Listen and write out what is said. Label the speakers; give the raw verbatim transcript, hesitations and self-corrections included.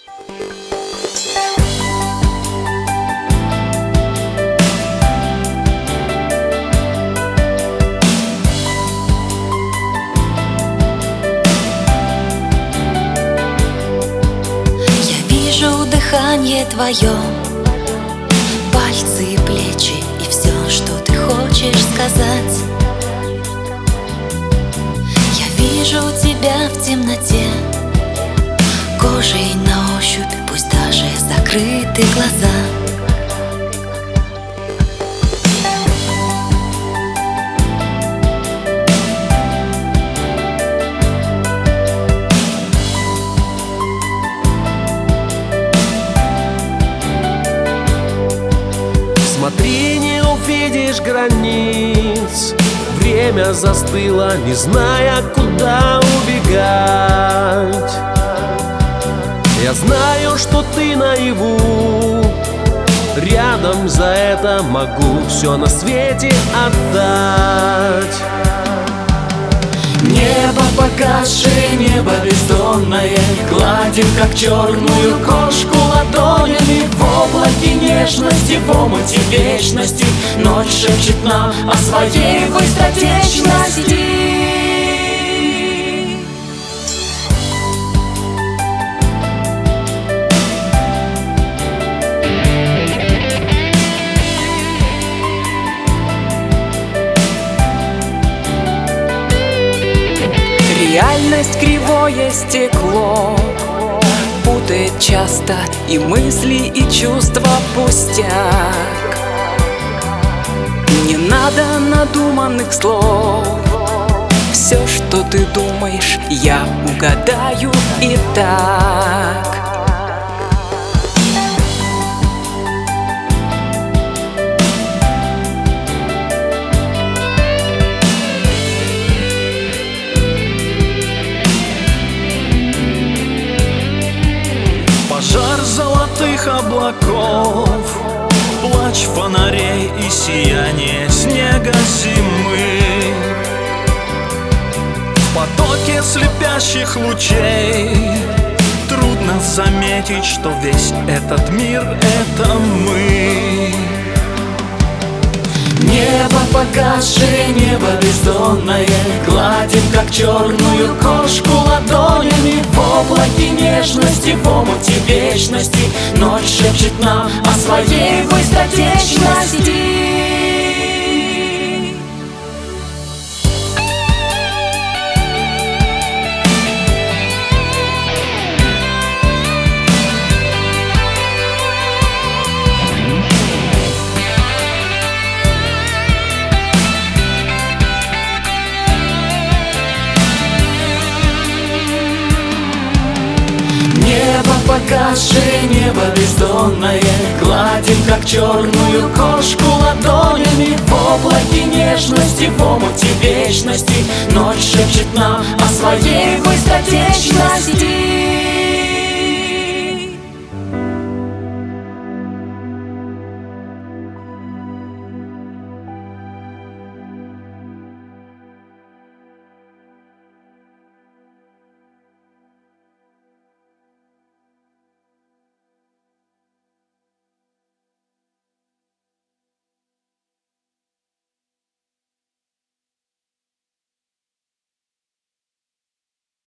Speaker 1: Дыхание твое, пальцы и плечи, и все, что ты хочешь сказать. Я вижу тебя в темноте, кожей на ощупь, пусть даже закрыты глаза.
Speaker 2: Смотри, не увидишь границ. Время застыло, не зная, куда убегать. Я знаю, что ты наяву, рядом, за это могу все на свете отдать.
Speaker 3: Небо погасшее, небо бездонное, гладим, как черную кошку ладонями. В облаке нежности, в омуте вечности ночь шепчет нам о своей быстротечности. Реальность кривое стекло путает часто и мысли, и чувства пустяк. Не надо надуманных слов, все, что ты думаешь, я угадаю и так.
Speaker 4: Жар золотых облаков, плач фонарей и сияние снега зимы. В потоке слепящих лучей трудно заметить, что весь этот мир — это мы.
Speaker 3: Небо погасшее, небо бездонное, гладим, как черную кошку ладонями. В облаке нежности, в омуте вечности ночь шепчет нам о своей быстротечности. Погасшее, небо бездонное, гладим, как черную кошку ладонями. В облаке нежности, в омуте вечности ночь шепчет нам о своей быстроте.